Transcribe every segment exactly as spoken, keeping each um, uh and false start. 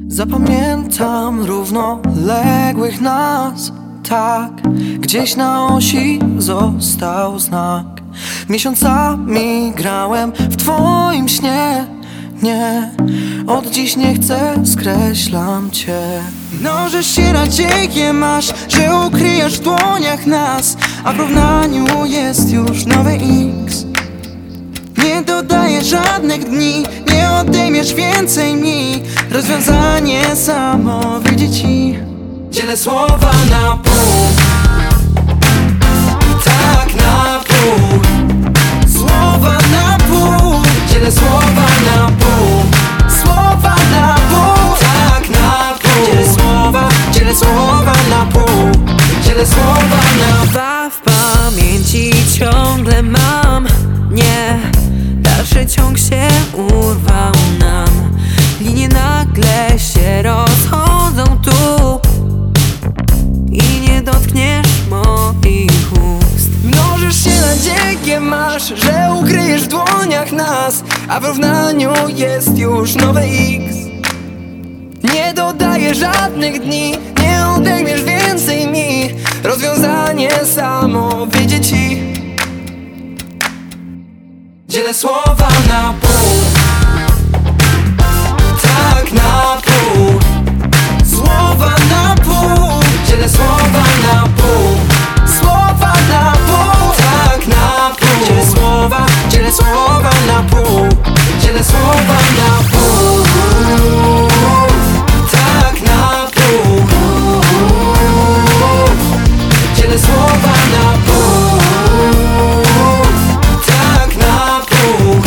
Zapamiętam równoległych nas, tak. Gdzieś na osi został znak. Miesiącami grałem w twoim śnie. Nie, od dziś nie chcę, skreślam cię. Mnożysz się nadzieję masz, że ukryjesz w dłoniach nas, a w równaniu jest już nowy X. Nie dodaję żadnych dni, nie odejmiesz więcej mi. Rozwiązanie samo wyjdzie ci. Dzielę słowa na pół, tak na pół. Słowa na pół, dzielę słowa na pół. Słowa na pół, tak na pół. Dzielę słowa, dzielę słowa na pół. Dzielę słowa na pół. Dwa w pamięci ciągle mam, nie. Dalszy ciąg się urwał nam. Linie nagle się rozchodzą tu i nie dotkniesz moich ust. Mnożysz się nadzieję masz, że ukryjesz w dłoniach nas, a w równaniu jest już nowy X. Nie dodaję żadnych dni, nie odejmiesz więcej mi. Rozwiązanie samo wyjdzie ci. Dzielę słowa na pół, tak na pół. Słowa na pół, dzielę słowa na pół. Słowa na pół, tak na pół. Dzielę słowa, dzielę słowa na pół. Dzielę słowa na pół, tak na pół. Dzielę słowa na pół, tak na pół.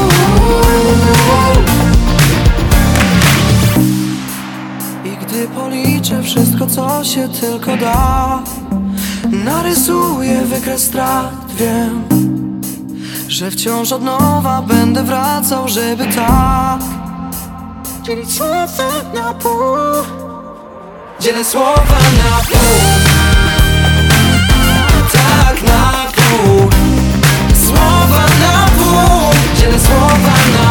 I gdy policzę wszystko, co się tylko da, narysuję wykres strat, wiem, że wciąż od nowa będę wracał, żeby tak dzielić słowa na pół. Dzielę słowa na pół, tak na pół. Słowa na pół, dzielę słowa na